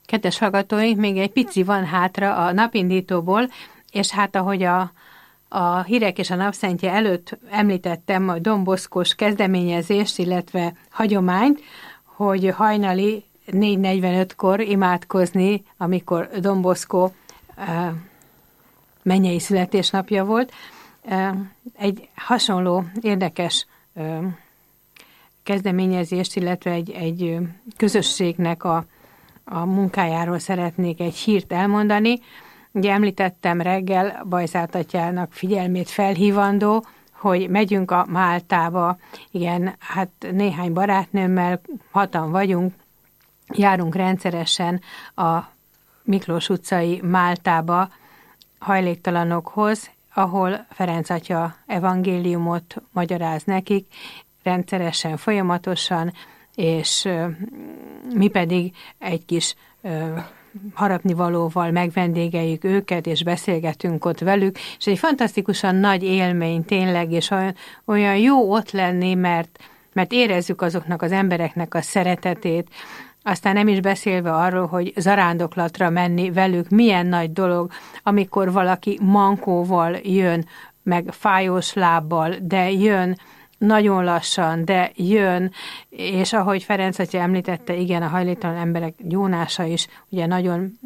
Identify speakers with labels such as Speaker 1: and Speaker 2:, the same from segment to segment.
Speaker 1: Kedves hallgatóink, még egy pici van hátra a napindítóból, és hát ahogy a hírek és a napszentje előtt említettem a Don Boscos kezdeményezést, illetve hagyományt, hogy hajnali 4:45-kor imádkozni, amikor Don Bosco mennyei születésnapja volt. Egy hasonló érdekes kezdeményezést, illetve egy közösségnek a munkájáról szeretnék egy hírt elmondani. Ugye említettem reggel Bajzát atyának figyelmét felhívandó, hogy megyünk a Máltába. Igen, hát néhány barátnőmmel, 6-an vagyunk, járunk rendszeresen a Miklós utcai Máltába hajléktalanokhoz, ahol Ferenc atya evangéliumot magyaráz nekik, rendszeresen, folyamatosan, és mi pedig egy kis harapnivalóval megvendégeljük őket, és beszélgetünk ott velük, és egy fantasztikusan nagy élmény tényleg, és olyan jó ott lenni, mert érezzük azoknak az embereknek a szeretetét, aztán nem is beszélve arról, hogy zarándoklatra menni velük, milyen nagy dolog, amikor valaki mankóval jön, meg fájós lábbal, de jön, nagyon lassan, de jön, és ahogy Ferenc atya említette, igen, a hajléktalan emberek gyónása is ugye nagyon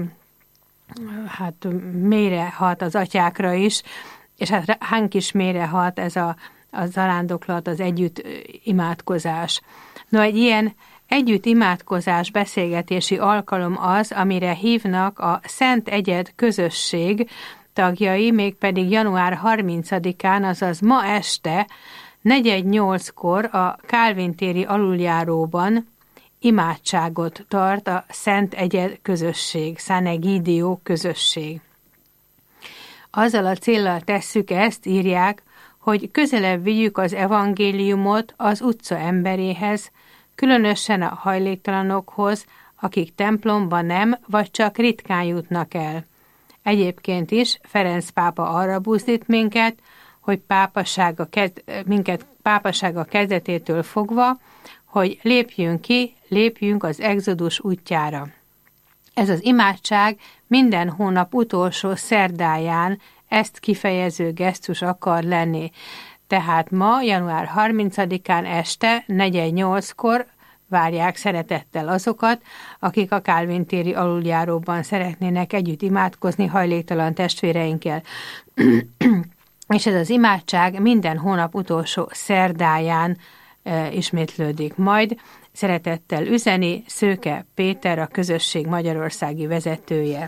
Speaker 1: mélyre hat az atyákra is, és hát ránk is mélyre hat ez a zarándoklat, az együtt imádkozás. No, egy ilyen együtt imádkozás, beszélgetési alkalom az, amire hívnak a Szent Egyed közösség tagjai, mégpedig január 30-án, azaz ma este, 4:08-kor a Kálvin téri aluljáróban imádságot tart a Szent Egyed közösség, San Egidio közösség. Azzal a céllal tesszük ezt, írják, hogy közelebb vigyük az evangéliumot az utca emberéhez, különösen a hajléktalanokhoz, akik templomba nem, vagy csak ritkán jutnak el. Egyébként is Ferenc pápa arra buzdít minket, hogy minket pápasága kezdetétől fogva, hogy lépjünk az exodus útjára. Ez az imádság minden hónap utolsó szerdáján ezt kifejező gesztus akar lenni. Tehát ma, január 30-án este 4:08-kor várják szeretettel azokat, akik a Kálvin téri aluljáróban szeretnének együtt imádkozni hajléktalan testvéreinkkel. És ez az imádság minden hónap utolsó szerdáján ismétlődik majd. Szeretettel üzeni Szőke Péter, a közösség magyarországi vezetője.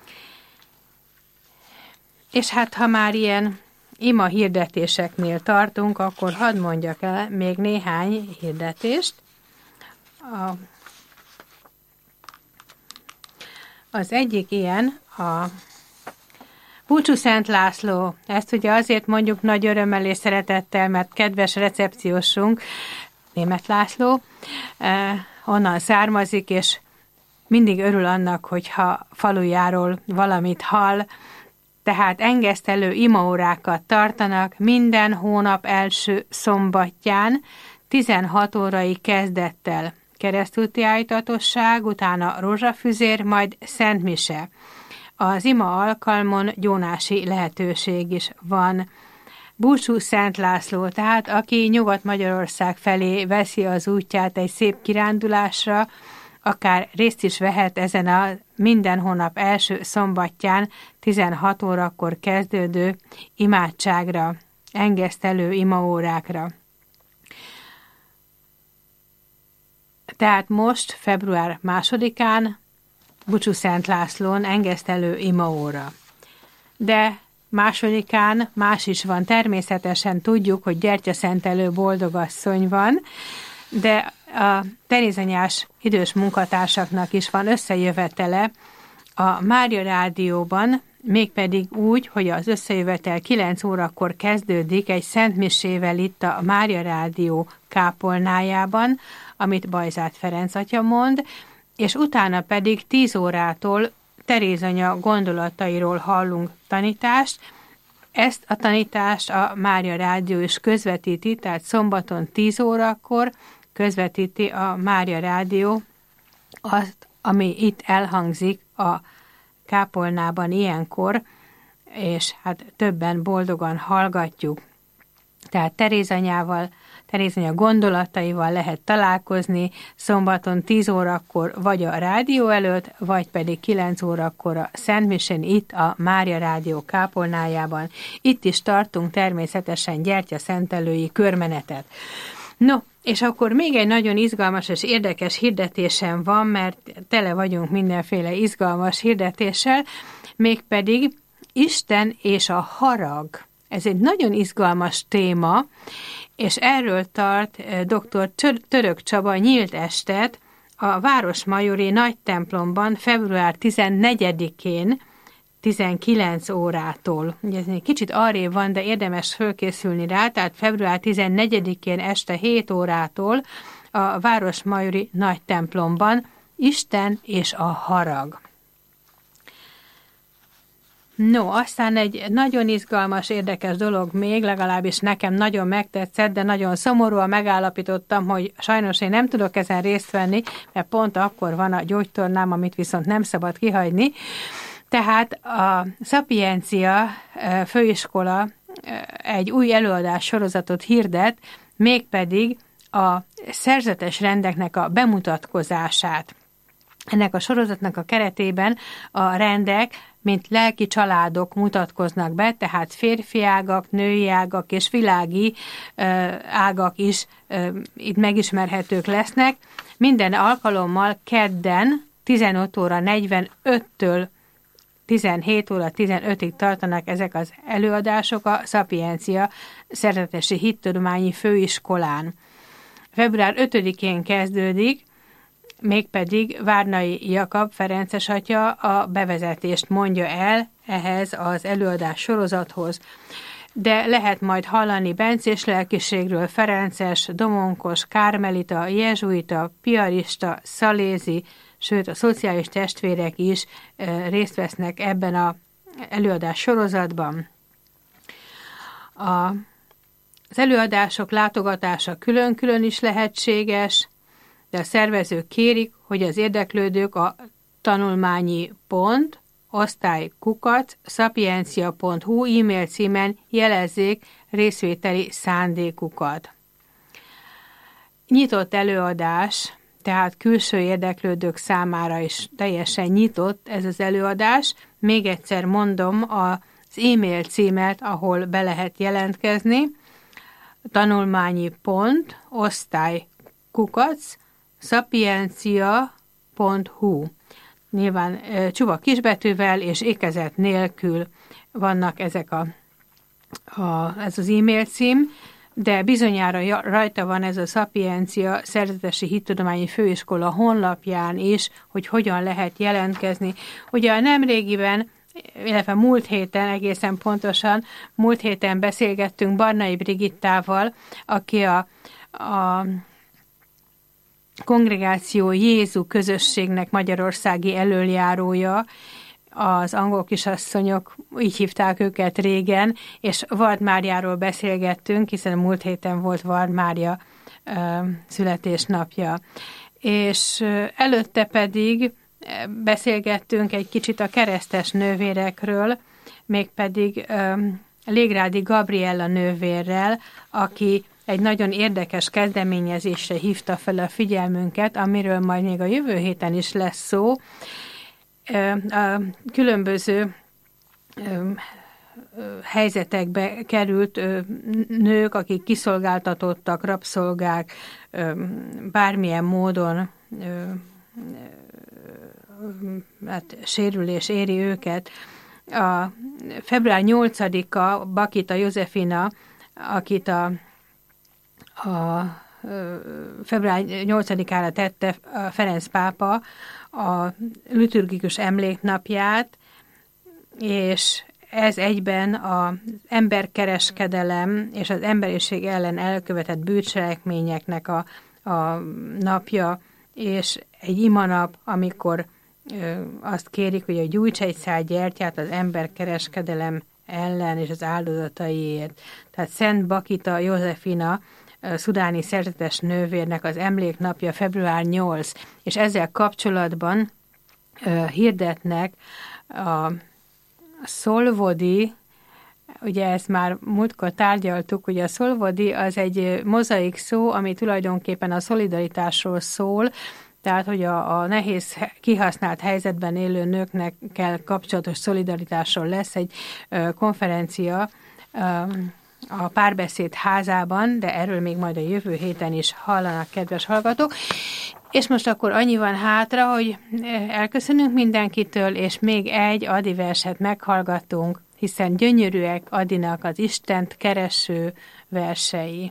Speaker 1: És hát, ha már ilyen ima hirdetéseknél tartunk, akkor hadd mondjak el még néhány hirdetést. Az egyik ilyen a Búcsú Szent László. Ezt ugye azért mondjuk nagy örömmel és szeretettel, mert kedves recepciósunk, Németh László, onnan származik, és mindig örül annak, hogyha falujáról valamit hall. Tehát engesztelő imaórákat tartanak minden hónap első szombatján, 16 órai kezdettel. Keresztúti álltatosság, utána rózsafüzér, majd szentmise. Az ima alkalmon gyónási lehetőség is van. Búcsú Szent László, tehát aki Nyugat-Magyarország felé veszi az útját egy szép kirándulásra, akár részt is vehet ezen a minden hónap első szombatján 16 órakor kezdődő imádságra, engesztelő imaórákra. Tehát most, február 2-án Búcsú Szent Lászlón engesztelő imaóra. De 2-án más is van. Természetesen tudjuk, hogy gyertyaszentelő boldogasszony van, de a terézanyás idős munkatársaknak is van összejövetele a Mária Rádióban, mégpedig úgy, hogy az összejövetel 9 órakor kezdődik egy szentmisével itt a Mária Rádió kápolnájában, amit Bajzát Ferenc atya mond, és utána pedig 10 órától Terézanya gondolatairól hallunk tanítást. Ezt a tanítást a Mária Rádió is közvetíti, tehát szombaton 10 órakor közvetíti a Mária Rádió azt ami itt elhangzik a kápolnában ilyenkor, és hát többen boldogan hallgatjuk. Tehát Terézanya gondolataival lehet találkozni szombaton 10 órakor vagy a rádió előtt, vagy pedig 9 órakor a Szentmisén itt a Mária Rádió kápolnájában. Itt is tartunk természetesen gyertyaszentelői körmenetet. No, és akkor még egy nagyon izgalmas és érdekes hirdetésem van, mert tele vagyunk mindenféle izgalmas hirdetéssel, mégpedig Isten és a harag. Ez egy nagyon izgalmas téma, és erről tart dr. Török Csaba nyílt estet a Városmajori Nagy Templomban február 14-én 19 órától. Ugye ez egy kicsit arrébb van, de érdemes fölkészülni rá, tehát február 14-én este 7 órától a Városmajori Nagy Templomban Isten és a harag. No, aztán egy nagyon izgalmas, érdekes dolog még, legalábbis nekem nagyon megtetszett, de nagyon szomorúan megállapítottam, hogy sajnos én nem tudok ezen részt venni, mert pont akkor van a gyógytornám, amit viszont nem szabad kihagyni. Tehát a Szapiencia főiskola egy új előadás sorozatot hirdet, mégpedig a szerzetes rendeknek a bemutatkozását. Ennek a sorozatnak a keretében a rendek, mint lelki családok mutatkoznak be, tehát férfi ágak, női ágak és világi ágak is itt megismerhetők lesznek. Minden alkalommal kedden 15 óra 45-től 17 óra 15-ig tartanak ezek az előadások a Szapiencia Szerzetesi Hittudományi Főiskolán. Február 5-én kezdődik, mégpedig Várnai Jakab ferences atya a bevezetést mondja el ehhez az előadás sorozathoz. De lehet majd hallani bencés lelkiségről Ferences, Domonkos, Kármelita, jezsuita, piarista, szalézi, sőt a szociális testvérek is részt vesznek ebben az előadás sorozatban. Az előadások látogatása külön-külön is lehetséges, de a szervezők kérik, hogy az érdeklődők a tanulmányi pont, osztálykukac.sapiencia.hu e-mail címen jelezzék részvételi szándékukat. Nyitott előadás, tehát külső érdeklődők számára is teljesen nyitott ez az előadás. Még egyszer mondom az e-mail címet, ahol be lehet jelentkezni. Tanulmányi pont, osztálykukac, sapiencia.hu. Nyilván csupa kisbetűvel és ékezet nélkül vannak ezek ez az e-mail cím, de bizonyára rajta van ez a Szapiencia Szerzetesi Hittudományi Főiskola honlapján is, hogy hogyan lehet jelentkezni. Ugye a nemrégiben, illetve múlt héten, egészen pontosan, múlt héten beszélgettünk Barnai Brigittával, aki a Kongregáció Jézu közösségnek magyarországi elöljárója, az angol kisasszonyok, így hívták őket régen, és Vard Máriáról beszélgettünk, hiszen múlt héten volt Vard Mária születésnapja. És előtte pedig beszélgettünk egy kicsit a keresztes nővérekről, mégpedig Légrádi Gabriella nővérrel, aki egy nagyon érdekes kezdeményezésre hívta fel a figyelmünket, amiről majd még a jövő héten is lesz szó. A különböző helyzetekbe került nők, akik kiszolgáltatottak, rabszolgák, bármilyen módon sérülés éri őket. A február 8-a Bakita Józsefina, akit a február 8-ára tette a Ferenc pápa a liturgikus emléknapját, és ez egyben az emberkereskedelem és az emberiség ellen elkövetett bűncselekményeknek a napja, és egy imanap, amikor azt kérik, hogy gyújts egy szál gyertyát az emberkereskedelem ellen és az áldozataiért. Tehát Szent Bakita Józsefina szudáni szerzetes nővérnek az emléknapja február 8, és ezzel kapcsolatban hirdetnek a szolvodi, ugye ezt már múltkor tárgyaltuk, ugye a szolvodi az egy mozaik szó, ami tulajdonképpen a szolidaritásról szól, tehát, hogy a nehéz, kihasznált helyzetben élő nőknek kell kapcsolatos szolidaritásról lesz egy konferencia a Párbeszéd házában, de erről még majd a jövő héten is hallanak, kedves hallgatók. És most akkor annyi van hátra, hogy elköszönünk mindenkitől, és még egy Adi verset meghallgatunk, hiszen gyönyörűek Adinak az Istent kereső versei.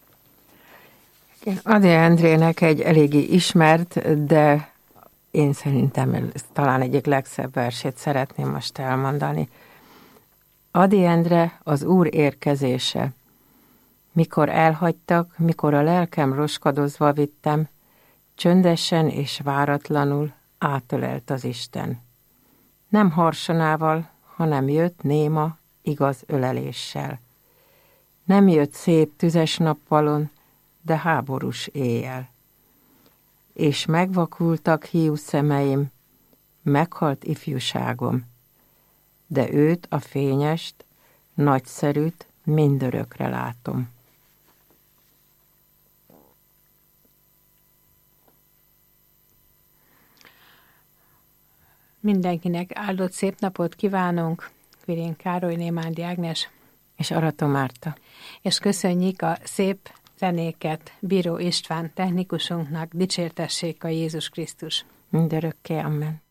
Speaker 2: Ady Endrének egy eléggé ismert, de én szerintem ez talán egyik legszebb versét szeretném most elmondani. Ady Endre, az Úr érkezése. Mikor elhagytak, mikor a lelkem roskadozva vittem, csöndesen és váratlanul átölelt az Isten. Nem harsonával, hanem jött néma, igaz öleléssel. Nem jött szép tüzes nappalon, de háborús éjjel. És megvakultak hiú szemeim, meghalt ifjúságom, de őt, a fényest, nagyszerűt mindörökre látom.
Speaker 1: Mindenkinek áldott szép napot kívánunk, Kvirén Károly, Némándi Ágnes
Speaker 2: és Arató Márta.
Speaker 1: És köszönjük a szép zenéket Bíró István technikusunknak, dicsértessék a Jézus Krisztus.
Speaker 2: Mindörökké, amen.